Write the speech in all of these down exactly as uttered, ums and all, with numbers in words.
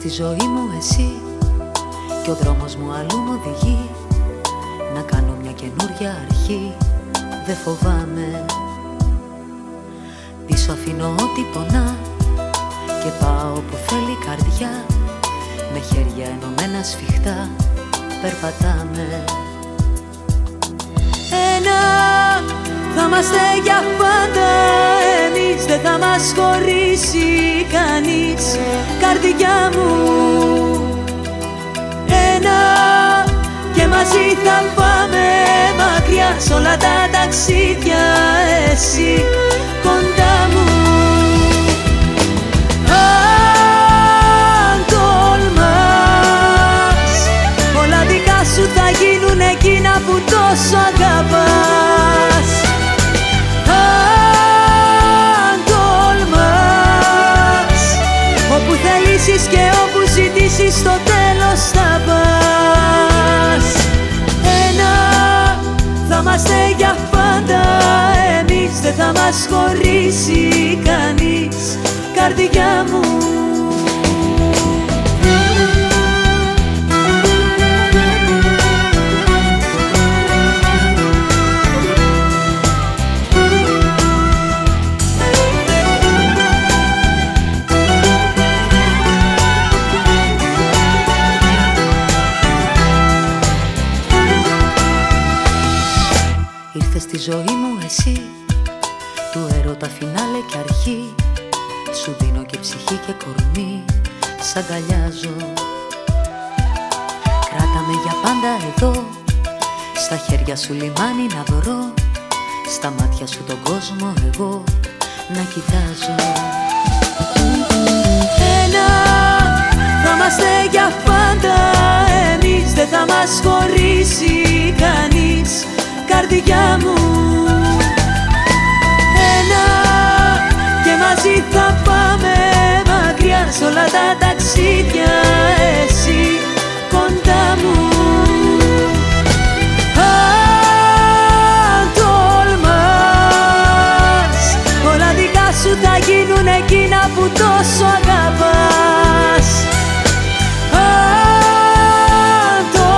στη ζωή μου εσύ και ο δρόμος μου αλλού μου οδηγεί. Να κάνω μια καινούρια αρχή, δεν φοβάμαι. Πίσω αφήνω ό,τι πονά και πάω που θέλει η καρδιά. Με χέρια ενωμένα σφιχτά περπατάμε. Ένα θα είμαστε για πάντα εμείς, δεν θα μας χωρίσει κανείς, καρδιά μου. Ένα και μαζί θα πάμε μακριά σ' όλα τα ταξίδια, εσύ κοντά μου. Αν τολμάς, όλα δικά σου θα γίνουν εκείνα που τόσο αγαπάς. Αν τολμάς, όπου θελήσεις και όπου ζητήσεις στο τέλος θα πας. Ένα θα είμαστε για πάντα εμείς, δεν θα μας χωρίσει κανείς, καρδιά μου. Ήρθες στη ζωή μου εσύ, του έρωτα φινάλε και αρχή. Σου δίνω και ψυχή και κορμί, σ' αγκαλιάζω. Κράτα με για πάντα εδώ, στα χέρια σου λιμάνι να βρω, στα μάτια σου τον κόσμο εγώ να κοιτάζω. Ένα θα είμαστε για πάντα εμείς, δεν θα μας χωρίσει κανείς, καρδιά μου. Ένα και μαζί θα πάμε μακριά σ' όλα τα ταξίδια, εσύ κοντά μου. Αν τολμάς, όλα δικά σου θα γίνουν εκείνα που τόσο αγαπάς. Αν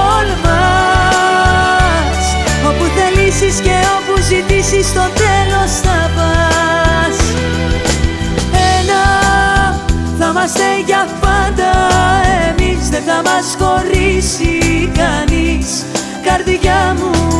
τολμάς, όπου θελήσεις και όπου ζητήσεις στο τέλος θα πας. Ένα θα είμαστε για πάντα εμείς, δεν θα μας χωρίσει κανείς, καρδιά μου.